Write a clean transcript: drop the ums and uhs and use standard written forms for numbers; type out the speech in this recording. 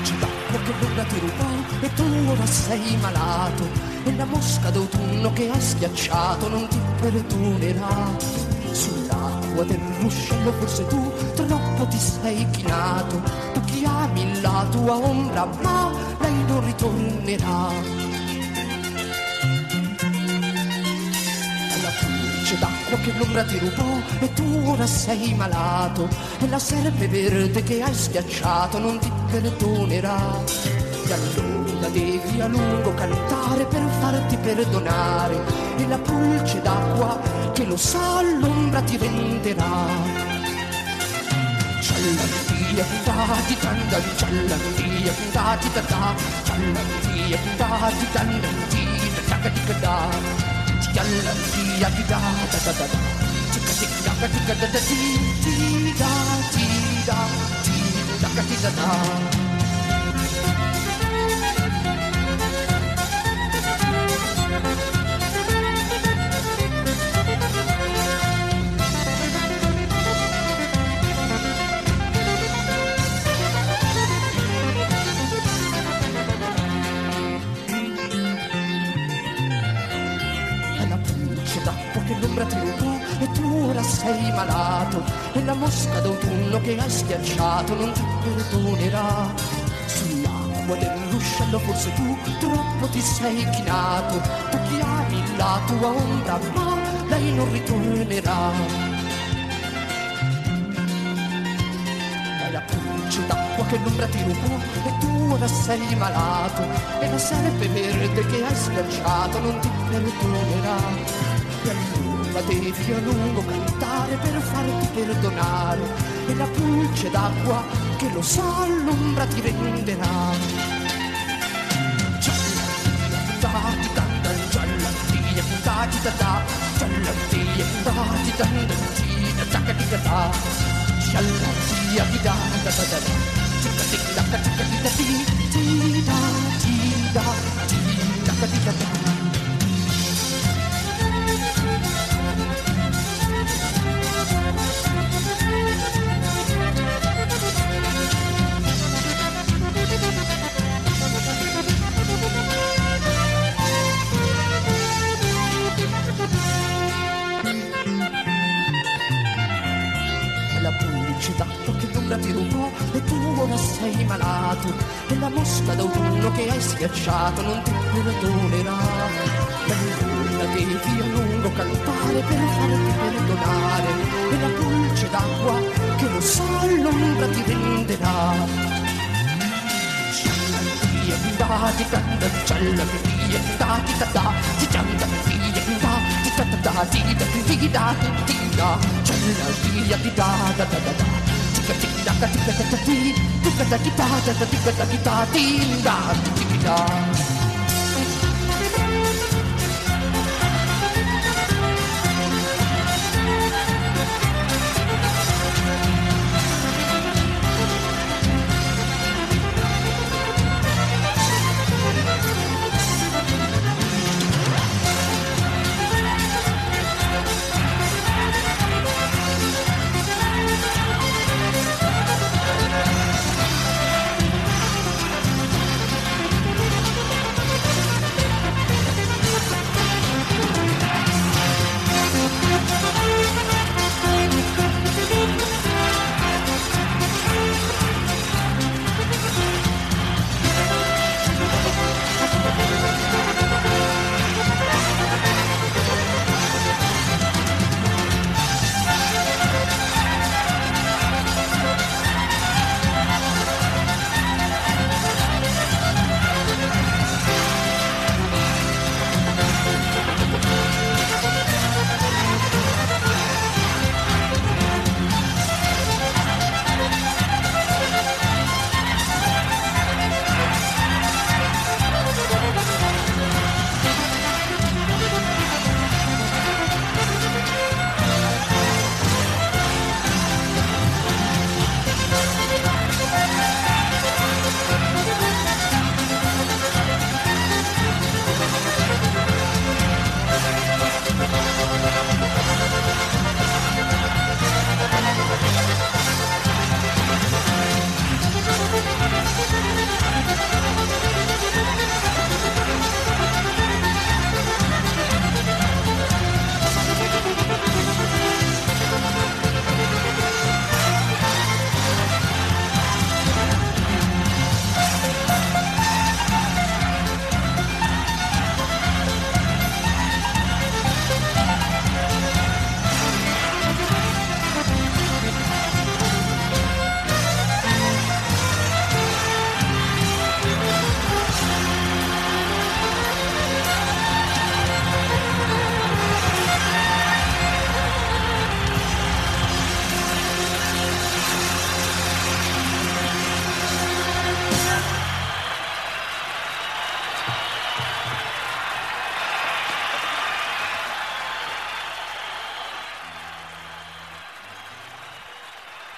pulce d'acqua che l'ombra ti rubò e tu ora sei malato, e la mosca d'autunno che hai schiacciato non ti perdonerà. Sull'acqua del ruscello forse tu troppo ti sei chinato, tu chiami la tua ombra ma lei non ritornerà. Pulce d'acqua che l'ombra ti rubò e tu ora sei malato, e la serpe verde che hai schiacciato non ti perdonerà. E allora devi a lungo cantare per farti perdonare, e la pulce d'acqua che lo sa l'ombra ti renderà. Ciallandia dati tanda, ciallandia dati tata, ciallandia dati tanda, da. Yalla dia di da da da da, tika tika tika tika da da di da di da di da di da da. Ti rubò e tu ora sei malato, e la mosca d'autunno che hai schiacciato non ti perdonerà. Sull'acqua del ruscello forse tu troppo ti sei chinato, tu chiami la tua ombra ma lei non ritornerà. È la pulce d'acqua che l'ombra ti rubò e tu ora sei malato, e la serpe verde che hai schiacciato non ti perdonerà. E allora devi a lungo cantare per farti perdonare, e la pulce d'acqua che lo sa l'ombra ti renderà. Ciallandia tanda, ciallandia dati tata, ciallandia dati tanda, tica da. Ciallandia di da da da da, tica tica tica tica di da di da di da da. La pulce d'acqua che l'ombra ti rubò e tu ora sei malato, e la mosca d'autunno che hai schiacciato non ti perdonerà. E allora devi a lungo cantare per farti perdonare, e la pulce d'acqua che lo sa l'ombra ti renderà. Dati tanda, ciallandia dati tata, ti tanda via dati tata, ti da da, ciallandia di da da da da, tika tika tika tika tika tika tika tika tika tika tika tika tika tika tika.